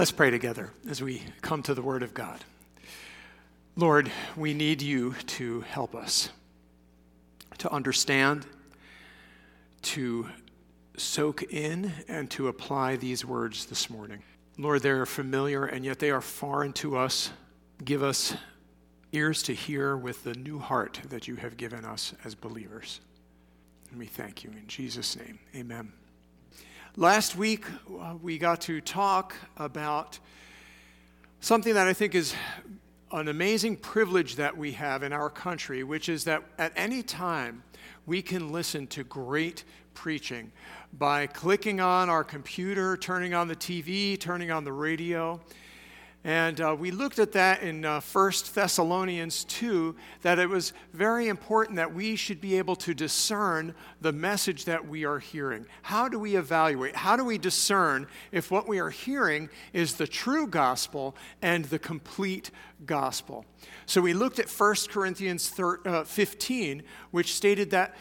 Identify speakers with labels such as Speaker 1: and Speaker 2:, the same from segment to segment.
Speaker 1: Let's pray together as we come to the Word of God. Lord, we need you to help us to understand, to soak in, and to apply these words this morning. Lord, they're familiar, and yet they are foreign to us. Give us ears to hear with the new heart that you have given us as believers. And we thank you in Jesus' name. Amen. Last week, we got to talk about something that I think is an amazing privilege that we have in our country, which is that at any time we can listen to great preaching by clicking on our computer, turning on the TV, turning on the radio. And we looked at that in 1 Thessalonians 2, that it was very important that we should be able to discern the message that we are hearing. How do we evaluate? How do we discern if what we are hearing is the true gospel and the complete gospel? So we looked at 1 Corinthians 15, which stated that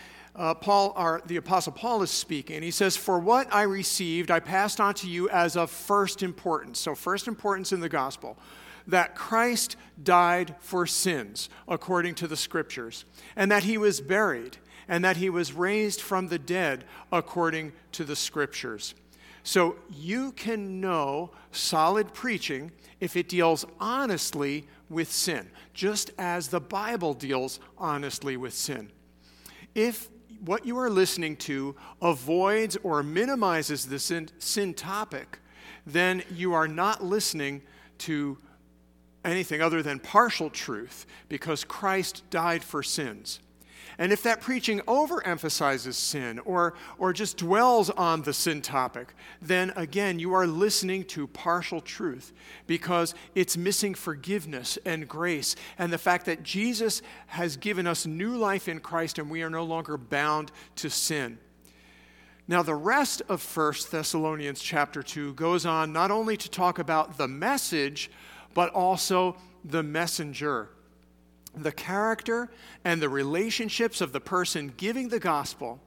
Speaker 1: the Apostle Paul is speaking. He says, "For what I received, I passed on to you as of first importance." So first importance in the gospel, that Christ died for sins, according to the Scriptures, and that he was buried, and that he was raised from the dead, according to the Scriptures. So you can know solid preaching if it deals honestly with sin, just as the Bible deals honestly with sin. If what you are listening to avoids or minimizes the sin topic, then you are not listening to anything other than partial truth, because Christ died for sins. And if that preaching overemphasizes sin or just dwells on the sin topic, then again, you are listening to partial truth, because it's missing forgiveness and grace and the fact that Jesus has given us new life in Christ and we are no longer bound to sin. Now, the rest of 1 Thessalonians chapter 2 goes on not only to talk about the message, but also the messenger. The character and the relationships of the person giving the gospel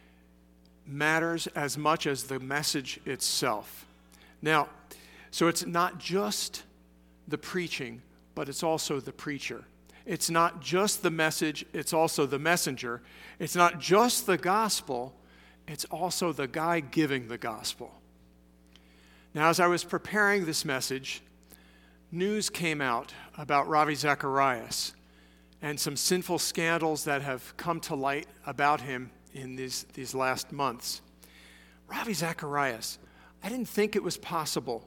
Speaker 1: matters as much as the message itself. Now, so it's not just the preaching, but it's also the preacher. It's not just the message, it's also the messenger. It's not just the gospel, it's also the guy giving the gospel. Now, as I was preparing this message, news came out about Ravi Zacharias and some sinful scandals that have come to light about him in these last months. Ravi Zacharias, I didn't think it was possible.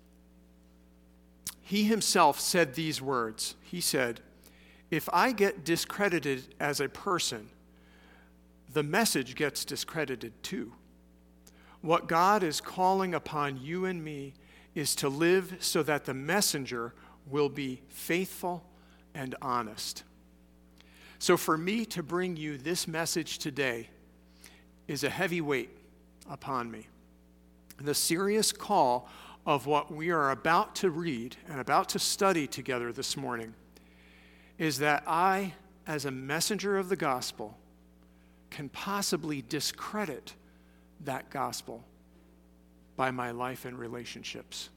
Speaker 1: He himself said these words. He said, "If I get discredited as a person, the message gets discredited too. What God is calling upon you and me is to live so that the messenger will be faithful and honest." So for me to bring you this message today is a heavy weight upon me. The serious call of what we are about to read and about to study together this morning is that I, as a messenger of the gospel, can possibly discredit that gospel by my life and relationships.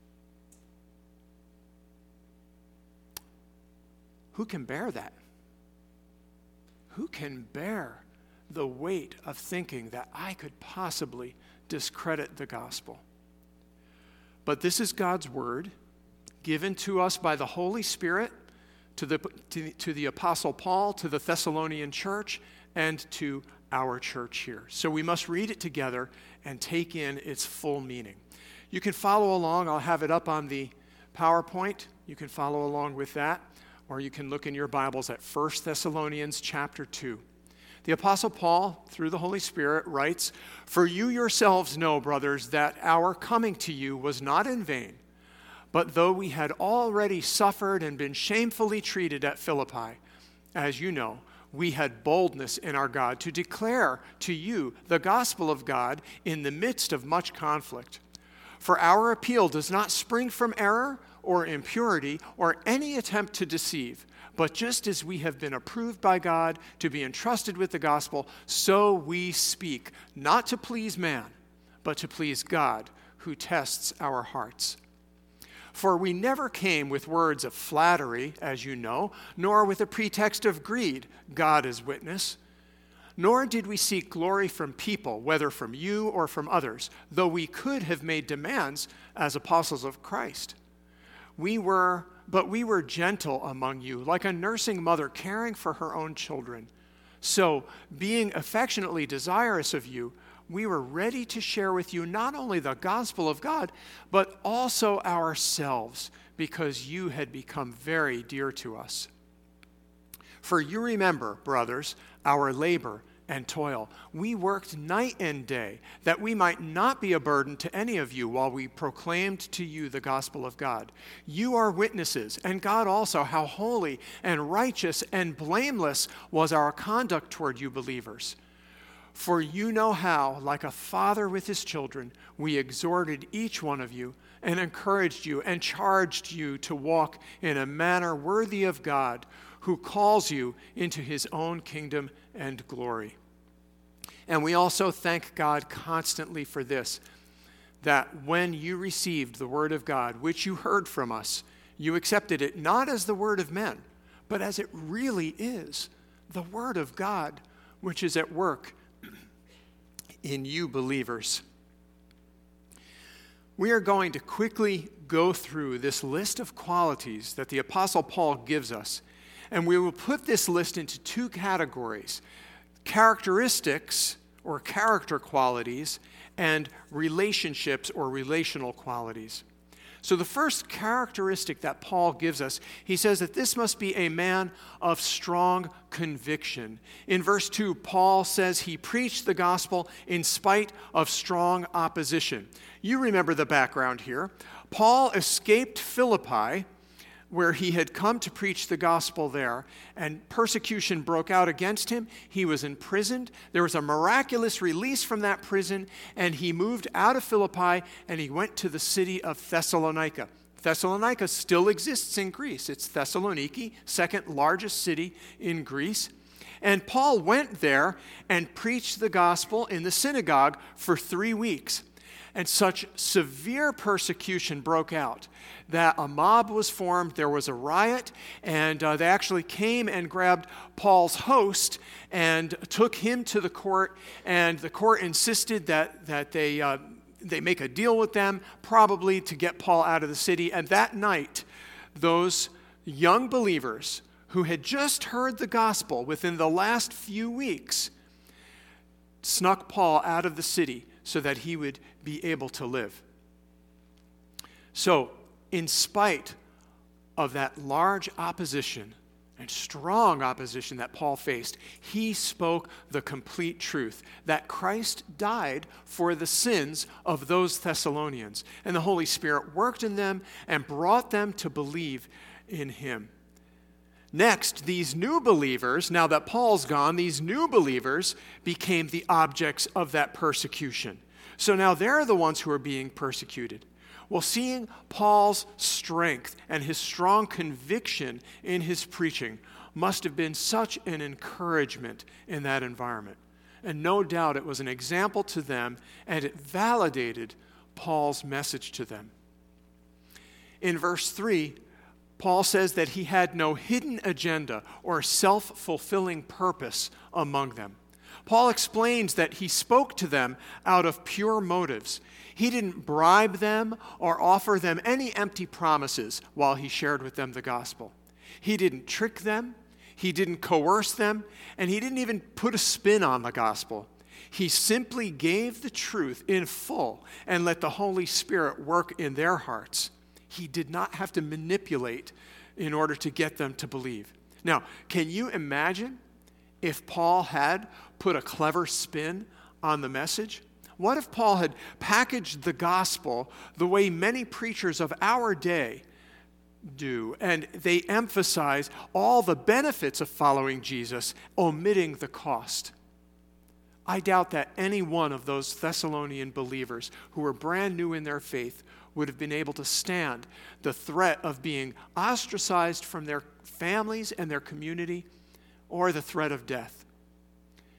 Speaker 1: Who can bear that? Who can bear the weight of thinking that I could possibly discredit the gospel? But this is God's word, given to us by the Holy Spirit, to the Apostle Paul, to the Thessalonian church, and to our church here. So we must read it together and take in its full meaning. You can follow along. I'll have it up on the PowerPoint. You can follow along with that. Or you can look in your Bibles at 1 Thessalonians chapter 2. The Apostle Paul, through the Holy Spirit, writes, "For you yourselves know, brothers, that our coming to you was not in vain. But though we had already suffered and been shamefully treated at Philippi, as you know, we had boldness in our God to declare to you the gospel of God in the midst of much conflict. For our appeal does not spring from error or impurity or any attempt to deceive, but just as we have been approved by God to be entrusted with the gospel, so we speak, not to please man, but to please God, who tests our hearts. For we never came with words of flattery, as you know, nor with a pretext of greed, God is witness. Nor did we seek glory from people, whether from you or from others, though we could have made demands as apostles of Christ. But we were gentle among you, like a nursing mother caring for her own children. So, being affectionately desirous of you, we were ready to share with you not only the gospel of God, but also ourselves, because you had become very dear to us. For you remember, brothers, our labor and toil. We worked night and day, that we might not be a burden to any of you while we proclaimed to you the gospel of God. You are witnesses, and God also, how holy and righteous and blameless was our conduct toward you believers. For you know how, like a father with his children, we exhorted each one of you and encouraged you and charged you to walk in a manner worthy of God, who calls you into his own kingdom and glory. And we also thank God constantly for this, that when you received the word of God, which you heard from us, you accepted it not as the word of men, but as it really is, the word of God, which is at work in you believers. We are going to quickly go through this list of qualities that the Apostle Paul gives us, and we will put this list into two categories: characteristics or character qualities, and relationships or relational qualities. So the first characteristic that Paul gives us, he says that this must be a man of strong conviction. In verse 2, Paul says he preached the gospel in spite of strong opposition. You remember the background here. Paul escaped Philippi, where he had come to preach the gospel there, and persecution broke out against him. He was imprisoned. There was a miraculous release from that prison, and he moved out of Philippi, and he went to the city of Thessalonica. Thessalonica still exists in Greece. It's Thessaloniki, second largest city in Greece. And Paul went there and preached the gospel in the synagogue for 3 weeks. And such severe persecution broke out that a mob was formed, there was a riot, and they actually came and grabbed Paul's host and took him to the court, and the court insisted that they make a deal with them, probably to get Paul out of the city. And that night, those young believers who had just heard the gospel within the last few weeks snuck Paul out of the city so that he would be able to live. So, in spite of that large opposition and strong opposition that Paul faced, he spoke the complete truth, that Christ died for the sins of those Thessalonians, and the Holy Spirit worked in them and brought them to believe in him. Next, these new believers, now that Paul's gone, these new believers became the objects of that persecution. So now they're the ones who are being persecuted. Well, seeing Paul's strength and his strong conviction in his preaching must have been such an encouragement in that environment. And no doubt it was an example to them, and it validated Paul's message to them. In verse 3, Paul says that he had no hidden agenda or self-fulfilling purpose among them. Paul explains that he spoke to them out of pure motives. He didn't bribe them or offer them any empty promises while he shared with them the gospel. He didn't trick them, he didn't coerce them, and he didn't even put a spin on the gospel. He simply gave the truth in full and let the Holy Spirit work in their hearts. He did not have to manipulate in order to get them to believe. Now, can you imagine if Paul had put a clever spin on the message? What if Paul had packaged the gospel the way many preachers of our day do, and they emphasize all the benefits of following Jesus, omitting the cost? I doubt that any one of those Thessalonian believers who were brand new in their faith would have been able to stand the threat of being ostracized from their families and their community, or the threat of death.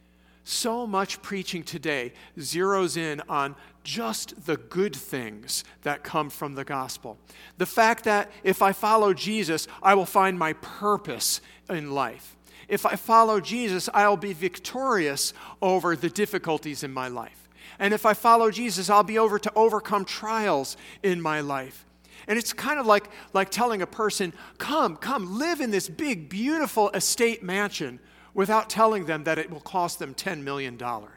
Speaker 1: So much preaching today zeroes in on just the good things that come from the gospel. The fact that if I follow Jesus, I will find my purpose in life. If I follow Jesus, I'll be victorious over the difficulties in my life. And if I follow Jesus, I'll be able to overcome trials in my life. And it's kind of like telling a person, come, live in this big, beautiful estate mansion, without telling them that it will cost them $10 million.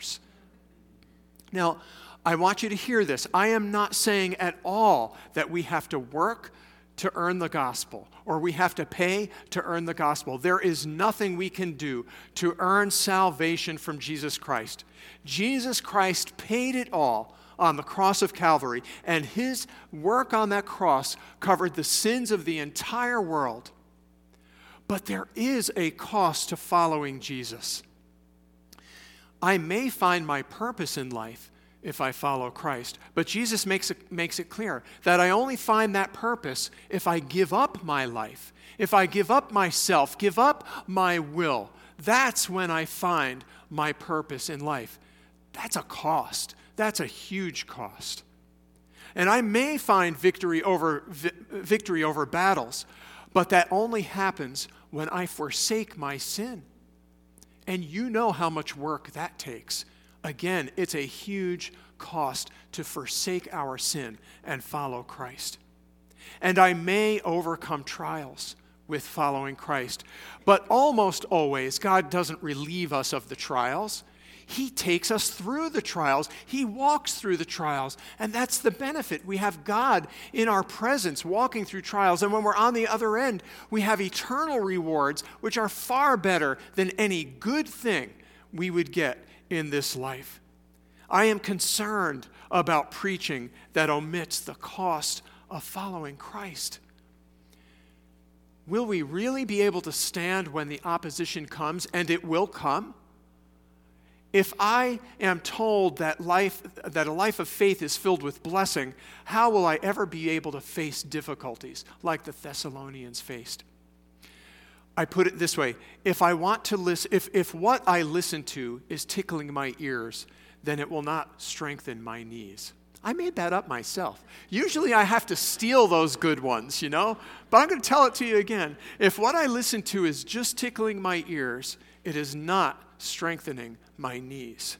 Speaker 1: Now, I want you to hear this. I am not saying at all that we have to work to earn the gospel, or we have to pay to earn the gospel. There is nothing we can do to earn salvation from Jesus Christ. Jesus Christ paid it all on the cross of Calvary, and his work on that cross covered the sins of the entire world. But there is a cost to following Jesus. I may find my purpose in life if I follow Christ, but Jesus makes it clear that I only find that purpose if I give up my life, if I give up myself, give up my will. That's when I find my purpose in life. That's a cost. That's a huge cost. And I may find victory over battles, but that only happens when I forsake my sin. And you know how much work that takes. Again, it's a huge cost to forsake our sin and follow Christ. And I may overcome trials with following Christ. But almost always, God doesn't relieve us of the trials. He takes us through the trials. He walks through the trials. And that's the benefit. We have God in our presence walking through trials. And when we're on the other end, we have eternal rewards, which are far better than any good thing we would get in this life. I am concerned about preaching that omits the cost of following Christ. Will we really be able to stand when the opposition comes, and it will come? If I am told that a life of faith is filled with blessing, how will I ever be able to face difficulties like the Thessalonians faced? I put it this way: if what I listen to is tickling my ears, then it will not strengthen my knees. I made that up myself. Usually I have to steal those good ones, but I'm going to tell it to you again. If what I listen to is just tickling my ears, it is not strengthening my knees.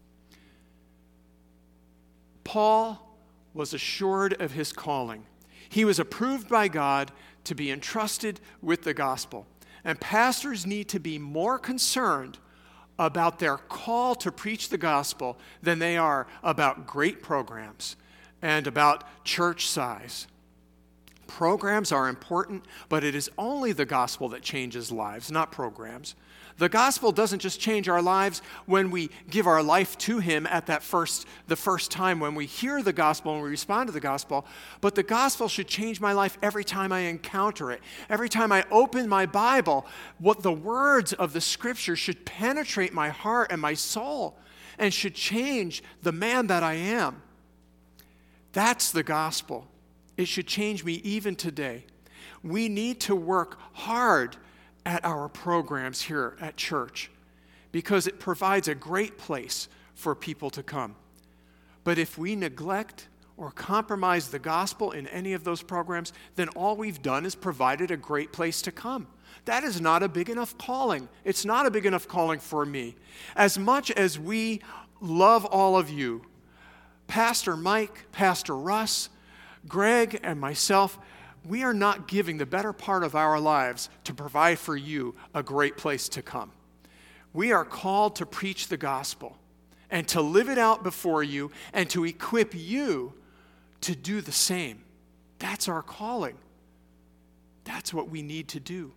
Speaker 1: Paul was assured of his calling. He was approved by God to be entrusted with the gospel. And pastors need to be more concerned about their call to preach the gospel than they are about great programs and about church size. Programs are important, but it is only the gospel that changes lives, not programs. The gospel doesn't just change our lives when we give our life to him at the first time when we hear the gospel and we respond to the gospel, but the gospel should change my life every time I encounter it. Every time I open my Bible, what the words of the scripture should penetrate my heart and my soul and should change the man that I am. That's the gospel. It should change me even today. We need to work hard at our programs here at church because it provides a great place for people to come. But if we neglect or compromise the gospel in any of those programs, then all we've done is provided a great place to come. That is not a big enough calling. It's not a big enough calling for me. As much as we love all of you, Pastor Mike, Pastor Russ, Greg, and myself, we are not giving the better part of our lives to provide for you a great place to come. We are called to preach the gospel and to live it out before you and to equip you to do the same. That's our calling. That's what we need to do.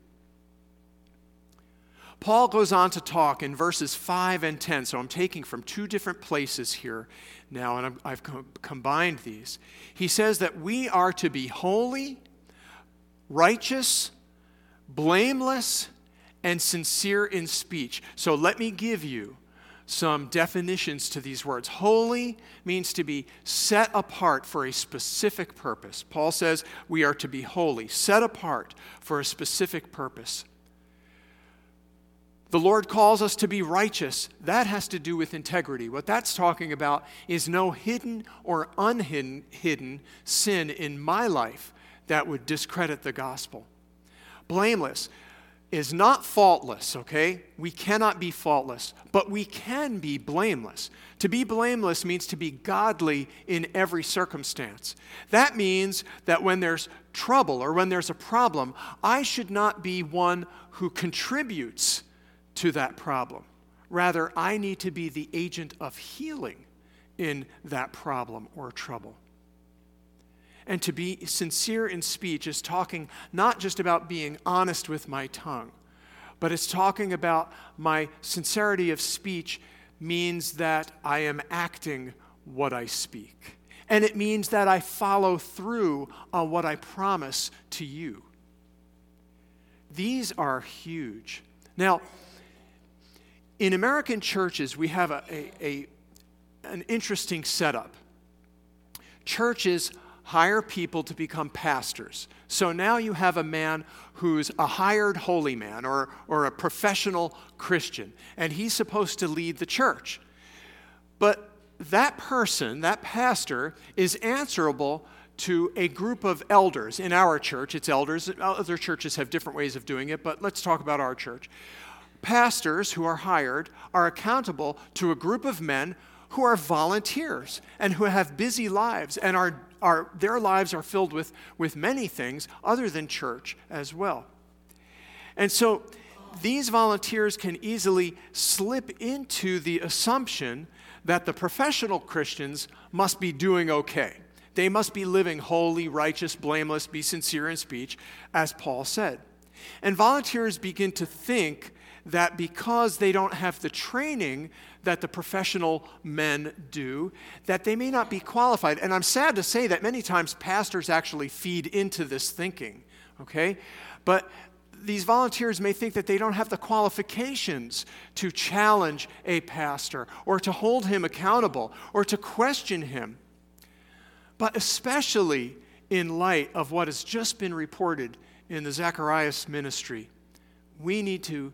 Speaker 1: Paul goes on to talk in verses 5 and 10, so I'm taking from two different places here now, and I've combined these. He says that we are to be holy, righteous, blameless, and sincere in speech. So let me give you some definitions to these words. Holy means to be set apart for a specific purpose. Paul says we are to be holy, set apart for a specific purpose. The Lord calls us to be righteous. That has to do with integrity. What that's talking about is no hidden or unhidden sin in my life that would discredit the gospel. Blameless is not faultless, okay? We cannot be faultless, but we can be blameless. To be blameless means to be godly in every circumstance. That means that when there's trouble or when there's a problem, I should not be one who contributes to that problem. Rather, I need to be the agent of healing in that problem or trouble. And to be sincere in speech is talking not just about being honest with my tongue, but it's talking about my sincerity of speech means that I am acting what I speak. And it means that I follow through on what I promise to you. These are huge. Now, in American churches, we have an interesting setup. Churches hire people to become pastors. So now you have a man who's a hired holy man or a professional Christian, and he's supposed to lead the church. But that person, that pastor, is answerable to a group of elders. In our church, it's elders. Other churches have different ways of doing it, but let's talk about our church. Pastors who are hired are accountable to a group of men who are volunteers and who have busy lives, and their lives are filled with many things other than church as well. And so these volunteers can easily slip into the assumption that the professional Christians must be doing okay. They must be living holy, righteous, blameless, be sincere in speech, as Paul said. And volunteers begin to think that because they don't have the training that the professional men do, that they may not be qualified. And I'm sad to say that many times pastors actually feed into this thinking, okay? But these volunteers may think that they don't have the qualifications to challenge a pastor or to hold him accountable or to question him. But especially in light of what has just been reported in the Zacharias ministry, we need you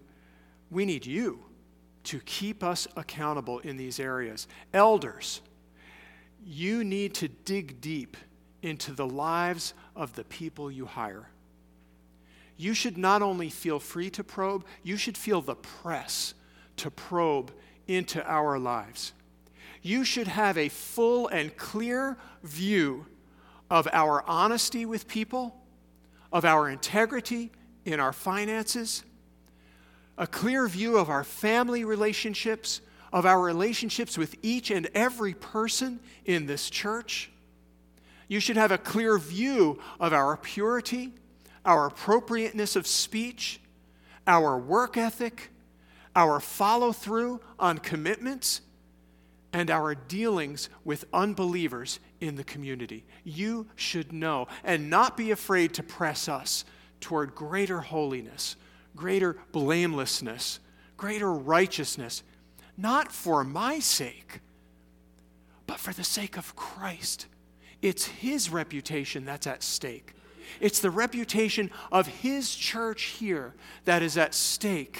Speaker 1: to keep us accountable in these areas. Elders, you need to dig deep into the lives of the people you hire. You should not only feel free to probe, you should feel the press to probe into our lives. You should have a full and clear view of our honesty with people, of our integrity in our finances, a clear view of our family relationships, of our relationships with each and every person in this church. You should have a clear view of our purity, our appropriateness of speech, our work ethic, our follow-through on commitments, and our dealings with unbelievers in the community. You should know and not be afraid to press us toward greater holiness, greater blamelessness, greater righteousness, not for my sake, but for the sake of Christ. It's His reputation that's at stake. It's the reputation of His church here that is at stake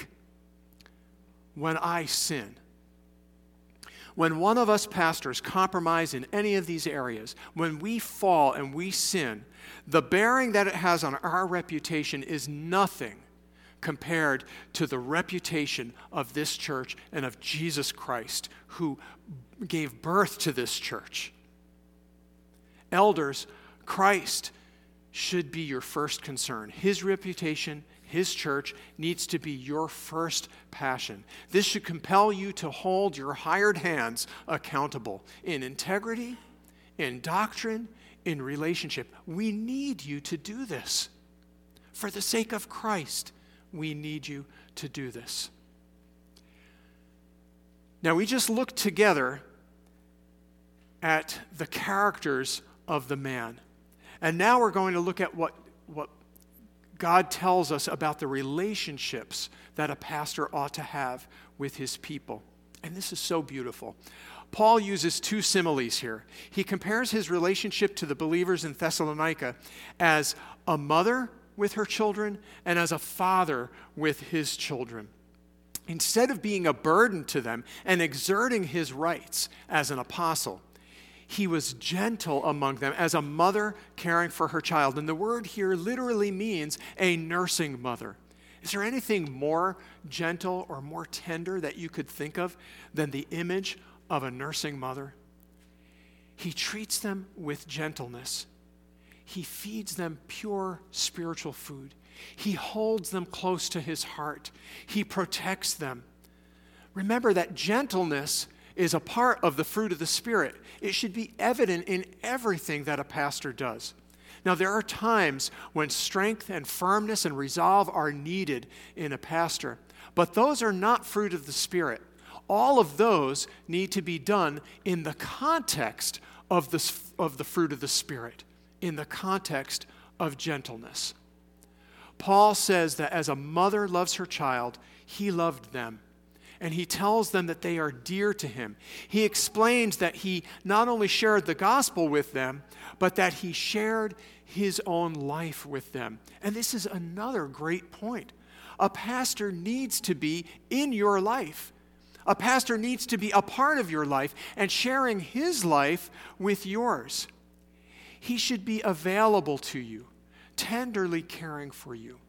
Speaker 1: when I sin. When one of us pastors compromise in any of these areas, when we fall and we sin, the bearing that it has on our reputation is nothing compared to the reputation of this church and of Jesus Christ, who gave birth to this church. Elders, Christ should be your first concern. His reputation, His church needs to be your first passion. This should compel you to hold your hired hands accountable in integrity, in doctrine, in relationship. We need you to do this. For the sake of Christ, we need you to do this. Now, we just looked together at the characters of the man. And now we're going to look at what God tells us about the relationships that a pastor ought to have with his people. And this is so beautiful. Paul uses two similes here. He compares his relationship to the believers in Thessalonica as a mother with her children and as a father with his children. instead of being a burden to them and exerting his rights as an apostle, he was gentle among them as a mother caring for her child. And the word here literally means a nursing mother. Is there anything more gentle or more tender that you could think of than the image of a nursing mother? He treats them with gentleness. He feeds them pure spiritual food. He holds them close to his heart. He protects them. Remember that gentleness is a part of the fruit of the Spirit. It should be evident in everything that a pastor does. Now, there are times when strength and firmness and resolve are needed in a pastor, but those are not fruit of the Spirit. All of those need to be done in the context of the fruit of the Spirit, in the context of gentleness. Paul says that as a mother loves her child, he loved them. And he tells them that they are dear to him. He explains that he not only shared the gospel with them, but that he shared his own life with them. And this is another great point. A pastor needs to be in your life. A pastor needs to be a part of your life and sharing his life with yours. He should be available to you, tenderly caring for you.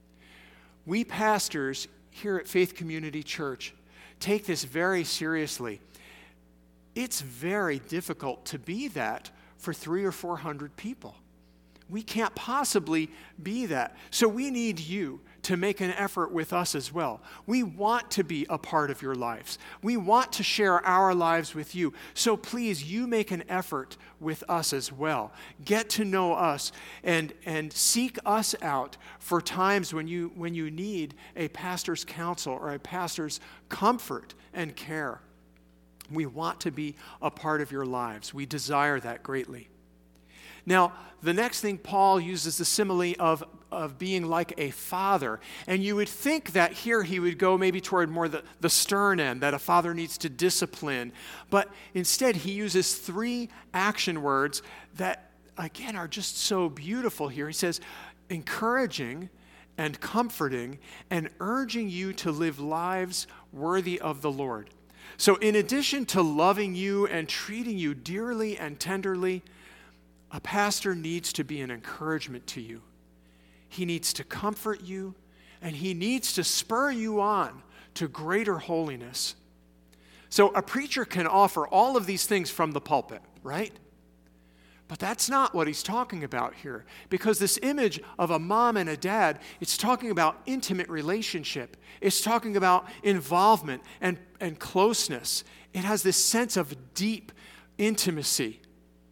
Speaker 1: We pastors here at Faith Community Church take this very seriously. It's very difficult to be that for 300 or 400 people. We can't possibly be that. So we need you to make an effort with us as well. We want to be a part of your lives. We want to share our lives with you. So please, you make an effort with us as well. Get to know us and seek us out for times when you need a pastor's counsel or a pastor's comfort and care. We want to be a part of your lives. We desire that greatly. Now, the next thing, Paul uses the simile of being like a father. And you would think that here he would go maybe toward more the stern end, that a father needs to discipline. But instead, he uses 3 action words that, again, are just so beautiful here. He says, encouraging and comforting and urging you to live lives worthy of the Lord. So in addition to loving you and treating you dearly and tenderly, a pastor needs to be an encouragement to you. He needs to comfort you, and he needs to spur you on to greater holiness. So a preacher can offer all of these things from the pulpit, right? But that's not what he's talking about here, because this image of a mom and a dad, it's talking about intimate relationship. It's talking about involvement and closeness. It has this sense of deep intimacy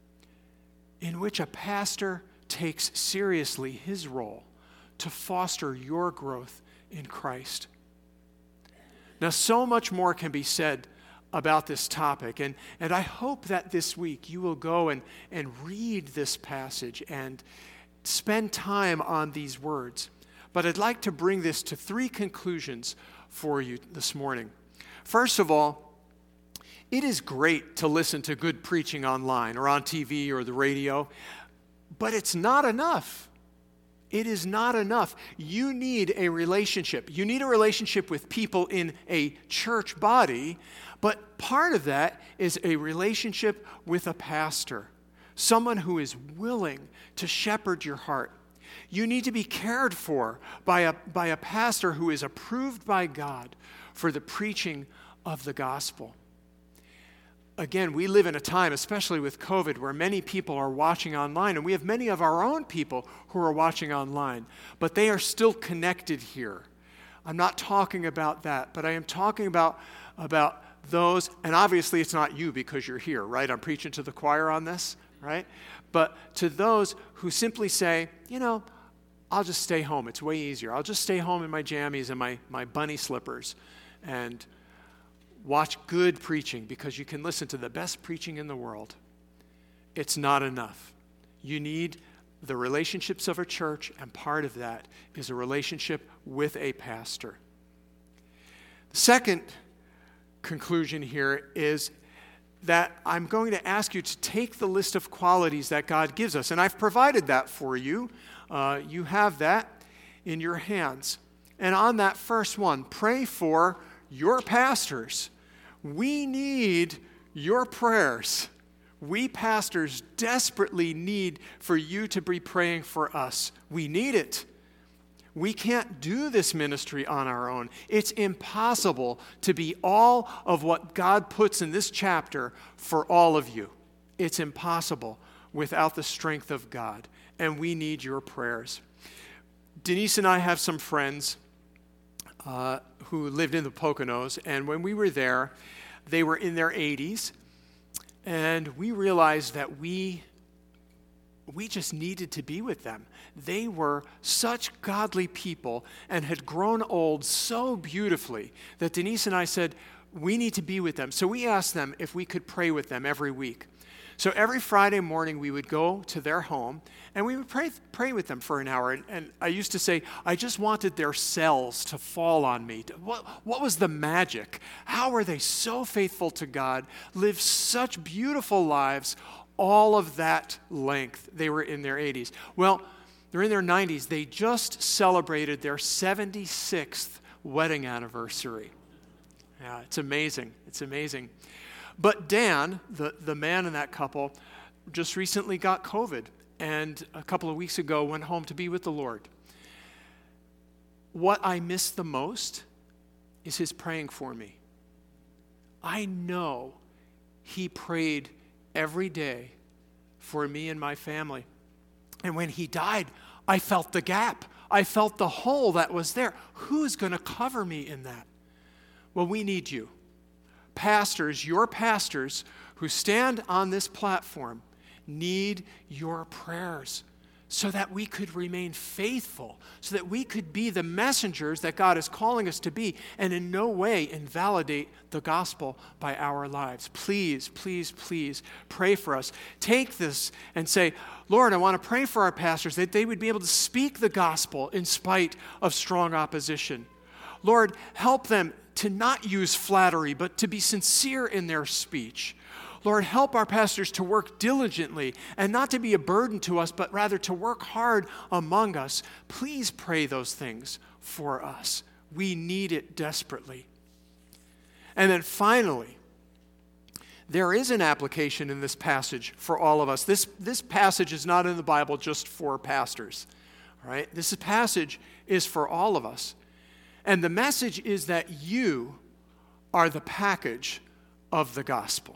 Speaker 1: in which a pastor takes seriously his role to foster your growth in Christ. Now, so much more can be said about this topic, and I hope that this week you will go and read this passage and spend time on these words. But I'd like to bring this to 3 conclusions for you this morning. First of all, it is great to listen to good preaching online or on TV or the radio, but it's not enough. It is not enough. You need a relationship. You need a relationship with people in a church body, but part of that is a relationship with a pastor, someone who is willing to shepherd your heart. You need to be cared for by a pastor who is approved by God for the preaching of the gospel. Again, we live in a time, especially with COVID, where many people are watching online, and we have many of our own people who are watching online, but they are still connected here. I'm not talking about that, but I am talking about those, and obviously it's not you because you're here, right? I'm preaching to the choir on this, right? But to those who simply say, I'll just stay home. It's way easier. I'll just stay home in my jammies and my bunny slippers and watch good preaching because you can listen to the best preaching in the world. It's not enough. You need the relationships of a church, and part of that is a relationship with a pastor. The second conclusion here is that I'm going to ask you to take the list of qualities that God gives us, and I've provided that for you. You have that in your hands. And on that first one, pray for your pastors, we need your prayers. We pastors desperately need for you to be praying for us. We need it. We can't do this ministry on our own. It's impossible to be all of what God puts in this chapter for all of you. It's impossible without the strength of God, and we need your prayers. Denise and I have some friends who lived in the Poconos, and when we were there, they were in their 80s, and we realized that we just needed to be with them. They were such godly people and had grown old so beautifully that Denise and I said, we need to be with them. So we asked them if we could pray with them every week. So every Friday morning we would go to their home and we would pray with them for an hour. And I used to say, I just wanted their cells to fall on me. What was the magic? How were they so faithful to God, lived such beautiful lives, all of that length? They were in their 80s. Well, they're in their 90s. They just celebrated their 76th wedding anniversary. Yeah, it's amazing. It's amazing. But Dan, the man in that couple, just recently got COVID and a couple of weeks ago went home to be with the Lord. What I miss the most is his praying for me. I know he prayed every day for me and my family. And when he died, I felt the gap. I felt the hole that was there. Who's going to cover me in that? Well, we need you. Pastors, your pastors who stand on this platform need your prayers so that we could remain faithful, so that we could be the messengers that God is calling us to be and in no way invalidate the gospel by our lives. Please, please, please pray for us. Take this and say, Lord, I want to pray for our pastors that they would be able to speak the gospel in spite of strong opposition. Lord, help them to not use flattery, but to be sincere in their speech. Lord, help our pastors to work diligently and not to be a burden to us, but rather to work hard among us. Please pray those things for us. We need it desperately. And then finally, there is an application in this passage for all of us. This passage is not in the Bible just for pastors. All right? This passage is for all of us. And the message is that you are the package of the gospel.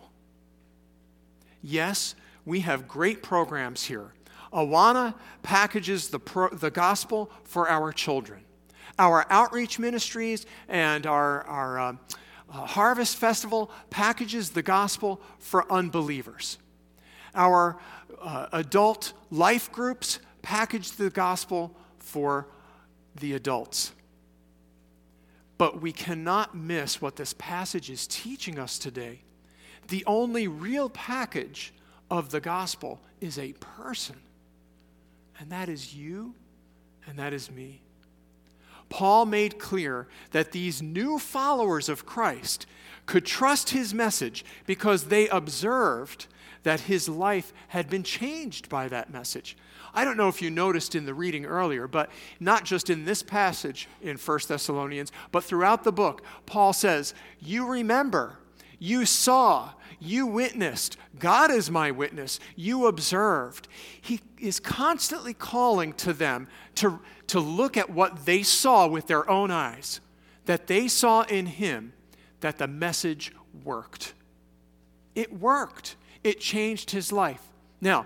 Speaker 1: Yes, we have great programs here. Awana packages the gospel for our children. Our outreach ministries and our Harvest Festival packages the gospel for unbelievers. Our adult life groups package the gospel for the adults. But we cannot miss what this passage is teaching us today. The only real package of the gospel is a person. And that is you, and that is me. Paul made clear that these new followers of Christ could trust his message because they observed that his life had been changed by that message. I don't know if you noticed in the reading earlier, but not just in this passage in 1 Thessalonians, but throughout the book, Paul says, you remember, you saw, you witnessed, God is my witness, you observed. He is constantly calling to them to look at what they saw with their own eyes, that they saw in him that the message worked. It worked. It changed his life. Now,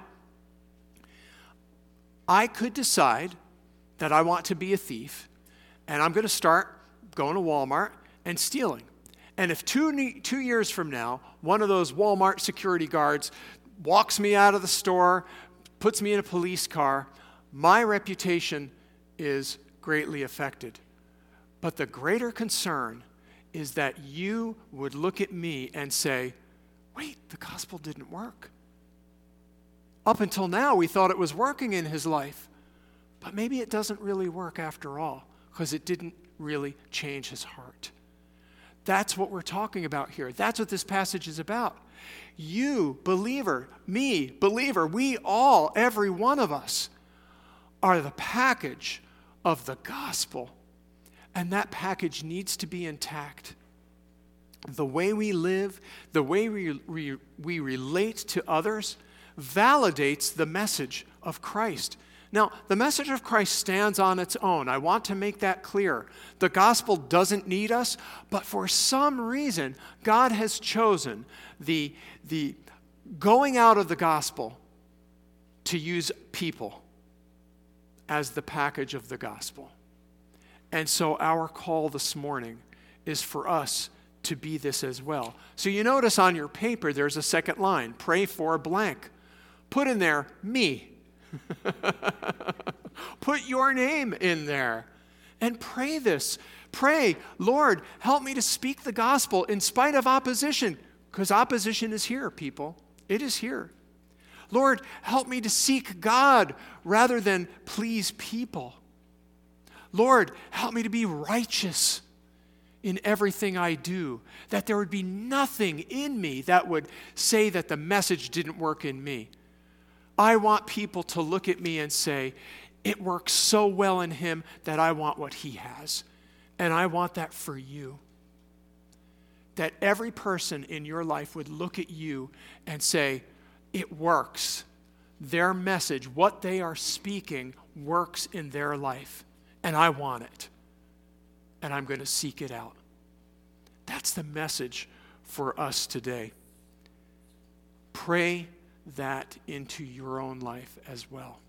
Speaker 1: I could decide that I want to be a thief, and I'm going to start going to Walmart and stealing. And if 2 years from now, one of those Walmart security guards walks me out of the store, puts me in a police car, my reputation is greatly affected. But the greater concern is that you would look at me and say, wait, the gospel didn't work. Up until now, we thought it was working in his life. But maybe it doesn't really work after all, because it didn't really change his heart. That's what we're talking about here. That's what this passage is about. You, believer, me, believer, we all, every one of us, are the package of the gospel. And that package needs to be intact. the way we live, the way we relate to others, validates the message of Christ. Now, the message of Christ stands on its own. I want to make that clear. The gospel doesn't need us, but for some reason, God has chosen the going out of the gospel to use people as the package of the gospel. And so our call this morning is for us to be this as well. So you notice on your paper there's a second line, pray for blank. Put in there, me. Put your name in there and pray this. Pray, Lord, help me to speak the gospel in spite of opposition, because opposition is here, people. It is here. Lord, help me to seek God rather than please people. Lord, help me to be righteous in everything I do, that there would be nothing in me that would say that the message didn't work in me. I want people to look at me and say, it works so well in him that I want what he has. And I want that for you. That every person in your life would look at you and say, it works. Their message, what they are speaking, works in their life. And I want it. And I'm going to seek it out. That's the message for us today. Pray that into your own life as well.